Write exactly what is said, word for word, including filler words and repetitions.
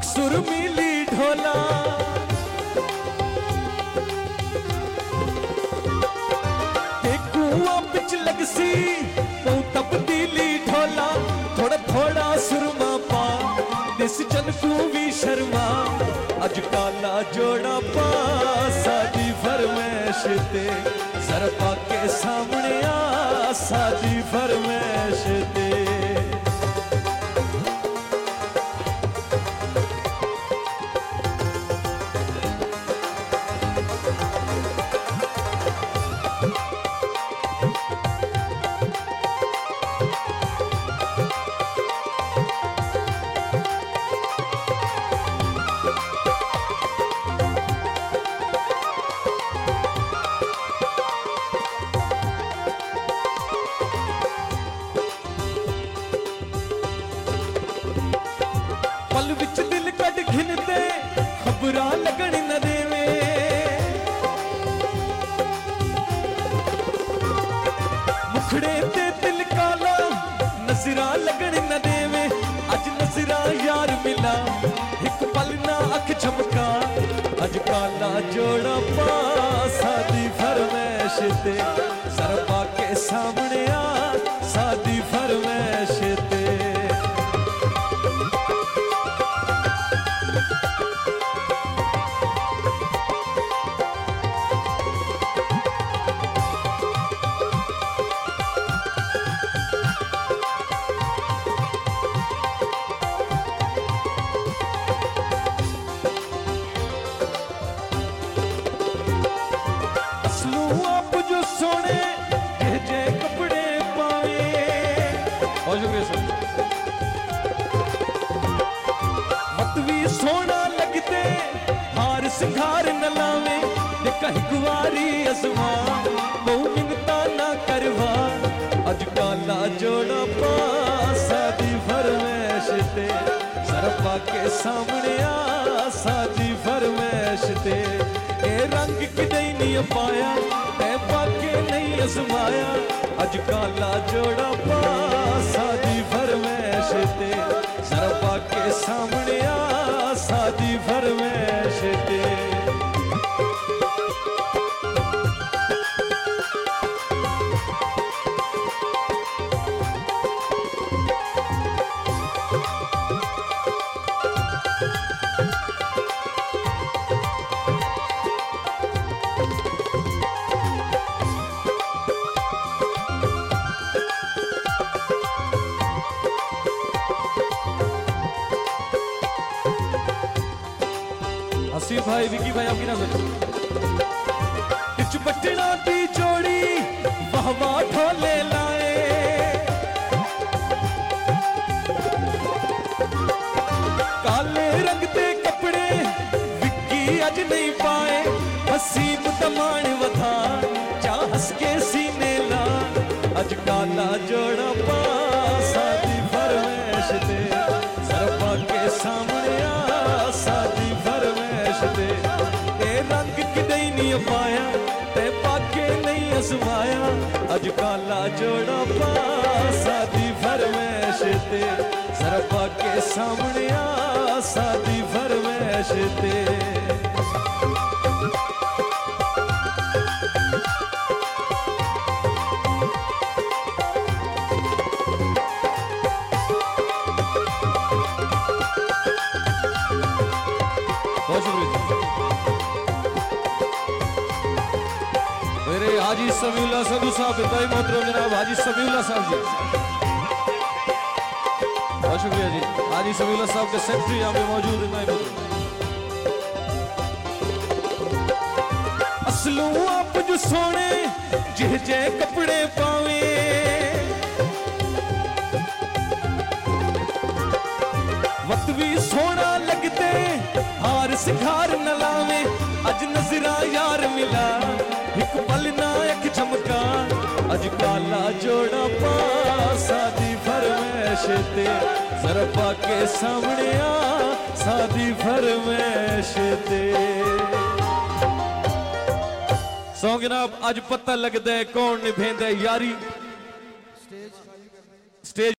सुर मिली ढोला ते कुआं बिच लगसी बहु तब्दीली ढोला थोड़ा थोड़ा सुरमा पा दिस जन को भी शर्मा अज काला जोड़ा पा सादी फरमैश ते सरपा के सामने आ सादी फरमैश ते पल विच दिल कट घिनते खबरा लगन न देवे मुखड़े ते दिल काला नजरा लगन न देवे अज नजरा यार मिला एक पल ना अख चमका अज काला जोड़ा पा सादी फरमैश ते सरपा के सामने आ सादी फरमैश ते आप जो सोने जे कपड़े पाए मत भी सोना लगते हार सिंगार न लावे कहीं गुवारी अजमा बहु मिनता ना करवा अज काला जोड़ा पा सादी फरमैश ते सरपा के सामने आ सादी फरमैश ते ए रंग किदई नहीं पाया तै पाके नहीं अजमाया अज काला जोड़ा पा सादी फरमैश ते सरपा के सामने आ सादी फरमैश ते हसीब भाई विकी भाई आपकी ना सोचो बटना दी जोड़ी वाह वाह ढोले लाए काले रंग दे कपड़े विकी अज नहीं पाए हसीब तमान वधा जा हंस के सीने ला अज काला जोड़ा पा सादी फरमैश ते सरपा के सामने आ सादी फरमैश ते ए रंग किदई नहीं पाया ते पाके नहीं अजमाया अज काला जोड़ा पा सादी फरमैश ते सरपा के सामने आ सादी फरमैश ते मेरे हाजी समीउल्लाह संधू साहब पिताई मोहतरम जनाब हाजी समीउल्लाह साहब जी बहुत शुक्रिया जी हाजी समीउल्लाह साहब के सेक्रेटरी यहाँ पे मौजूद है। असलू आप जो सोने जिह जे कपड़े पावे वक्त भी सोना लगते हार सिखार न लावे अज नजरा यार मिला एक पल ना एक चमका अज काला जोड़ा पा सादी फरमैश ते सरपा के सामने आ सादी फरमैश ते सौ जनाब अज पता लगदा है कौन निभेंदा यारी स्टेज